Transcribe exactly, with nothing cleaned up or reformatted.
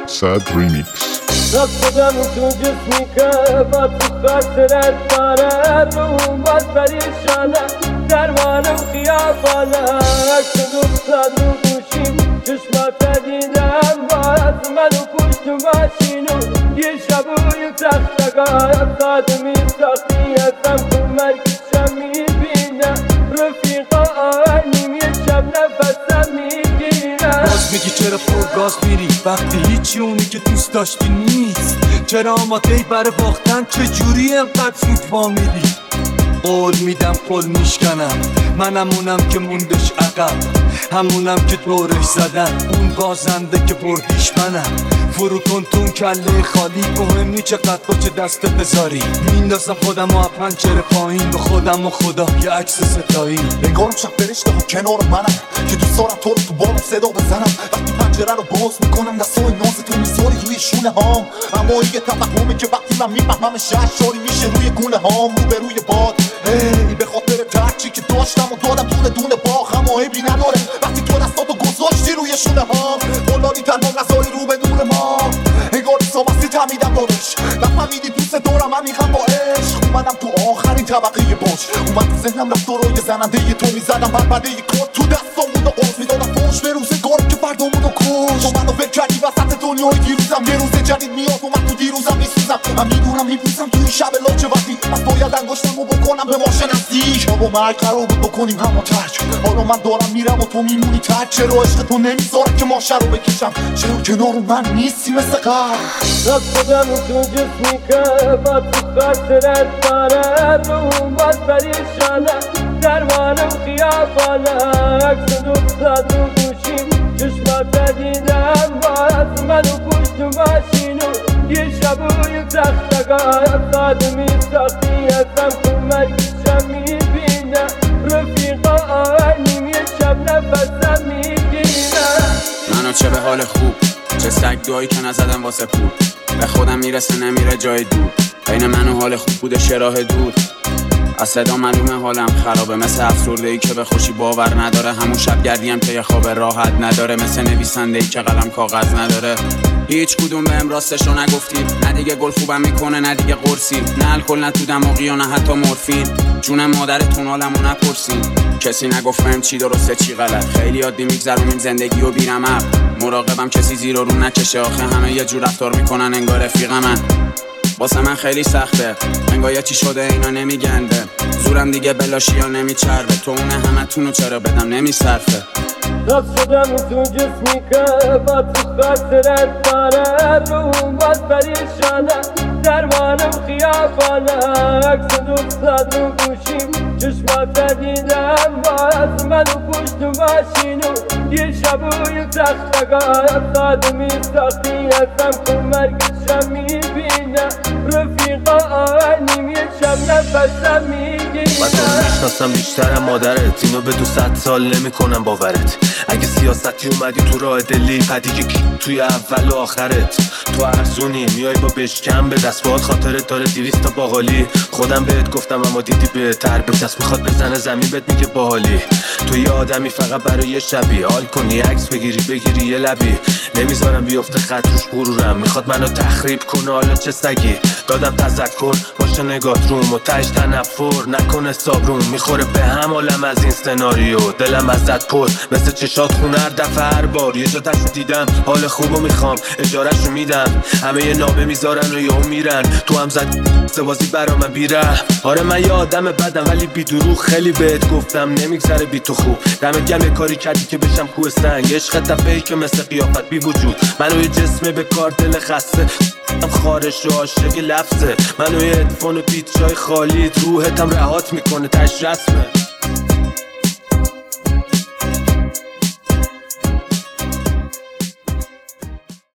صد ریمیکس. رفتم تو جسمی که با تو خاطرت داره، روم باز پریشانه، درمانم خیابانه، عکس دوستات رو گوشیم چشمات دیدم، باز منو پشت ماشینو یه شب و یه تختگاه خادمی ساختیتم تو مرکزشم میبینم، رفیقا آنیم یه شب نفسم میگیرم. باز میگی چرا پرگاز میری وقتی هیچی اونی که دوست داشتی نیست؟ چرا آماده برای باختن؟ چجوری انقدر زود فهمیدی؟ قول میدم قول میشکنم، منم اونم که موندش عقب، همونم که دورش زدن، اون بازنده که بردیش منم. فرو کن تون کله خالی، مهم نی چقدر با چه دست بذاری، میندازم خودم و پنجره پایین به خودم و خدا یه عکس ستایی. انگارم شب فرشته ها کنار منم که دوست دارم تو رو تو بالم صدا بزنم، وقتی پنجره رو باز میکنم دستای ناز تو میذاری روی شونه هام، اما یه توهمه که وقتی من میفهمم شهرشاری میشه روی گونه هام، رو به روی باد. ای به خاطر ترچی که داشتم و دادم دونه دونه باخ، اما عیبی نداره وقتی تو دستاتو گذاشتی روی شونه هام، قلانی تنها نذاری رو به نور ما، انگار سامستی تمیدم دادش، نفهمیدی دوست دارم عمیقم با عشق، اومدم تو آخرین طبقه باش، اومد تو ذهنم رفت روی زننده ی تو میزدم بربده ی کار تو دستامون و قرص میدادم فوش به روزگارم که فردامونو کش، تو منو فکر کردی وسط دنیای دیروزم، یه روز جدید میاد و من تو دیروزم میسوزم، من میدونم میپوسم توی شب لاچه وقتی پس باید انگشتمو بکنم به ماشه نزدیک، ما با مرگ قرار بود بکنیم همون ترک، حالا من دارم میرم و تو میمونی ترک، چرا عشق تو نمیذاره که ماشه رو بکشم، چرا کنار من نیستی مثل قبل؟ رفتم تو جسمی که با تو خاطرت داره، روم باز پریشانه، درمانم خیابانه، عکس دوستات رو گوشیم چشمات دیدم، باز منو پشت ماشینو یه شب و یه تختگاه خادمی ساختیتم تو مرکزشم میبینم، رفیقا آنیم یه شب نفسم میگیرم. منو چه به حال خوب، چه سگ دعایی که نزدم واسه پول، به خودم میرسه نمیره جای دور، بین من و حال خوب بوده شراه دور، از صدا معلومه حالم خرابه، مثل افسرده‌ای که به خوشی باور نداره، همون شب گردیم که یه خواب راحت نداره، مثل نویسنده‌ای که قلم کاغذ نداره. هیچ کدوم بهم راستشو نگفتی، نه دیگه گل خوبم میکنه نه دیگه قرصی، نه الکل نه تو دماغی و نه حتی مورفین، جون مادرتون حالمو نپرسین، کسی نگفت بهم چی درسته چی غلط، خیلی عادی میگذرونیم زندگی و بی‌رمق، مراقبم کسی زیر و رو نکشه، آخه همه یه جور رفتار میکنن انگار رفیقمن، واسه من خیلی سخته، انگار یه چی شده اینا نمیگنده، زورم دیگه بلاشی ها نمیچربه، تو اونه همه تونو چرا بدم نمیصرفه. رفت شدم تو جسمی که با تو خاطرت داره، روم باز پریشانه، درمانم خیابانه، عکس دوستات رو گوشیم چشمات دیدم، باز منو پشت ماشینو یه شب و یه تختگاه خادمی ساختیتم تو مرکزشم میبینم، رفیقا آنیم یه شب نفسم میگیرم. من تو رو میشناسم بیشترم مادرت، اینو به دو صد سال نمی کنم باورت، اگه سیاستی اومدی تو راه دلی پدی که توی اول و آخرت، تو ارزونی میای با بشکم به دست باهات خاطرت داره دیویست تا باقالی، خودم بهت گفتم اما دیدی بهتر بچست میخواد بزنه زمین بهت میگه باحالی، تو یه آدمی فقط برای یه شبی، حال کنی عکس بگیری بگیری یه لبی، نمیذارم بیفته خط روش غرورم، میخواد منو تخریب کنه حالا چه سگی، دادم تذکر باشه نگات روم و تش تنفر نکنه صابروم، میخوره به هم عالم از این سناریو، دلم ازت پر مثل چشات خونه هر دفعه هر بار یه جا دست دیدم حال خوبو میخوام اجارهشو میدم، همه یه نامه میذارن و یهو میرن، تو هم زد سوازی برا من بیره، آره من یه آدم بدم ولی بی دروغ خیلی بهت گفتم نمیگذره بی تو خوب، دمت گرم یه کاری کردی که بشم کوه سنگ، عشق تفهی که مثل قیافت بی وجود، منو یه جسم به کار دل خسته خارش و عاشق لفظه، منو یه ادفون و بیت جای خالی روحتم رهات میکنه تش رسمه.